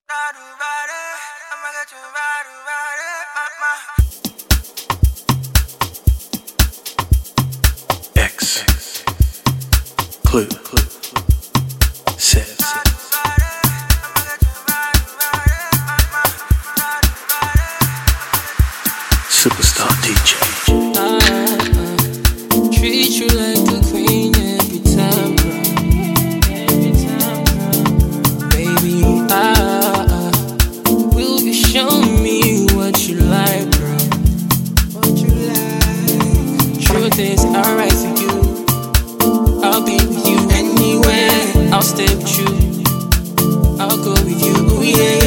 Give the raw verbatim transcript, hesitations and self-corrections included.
X Clue says Superstar D J. I, I treat you like a queen every time, every time, baby. I, I will you show me what you like, bro? What you like? Truth is, I'll write for you. I'll be with you anywhere. I'll stay with you. I'll go with you. Ooh, yeah.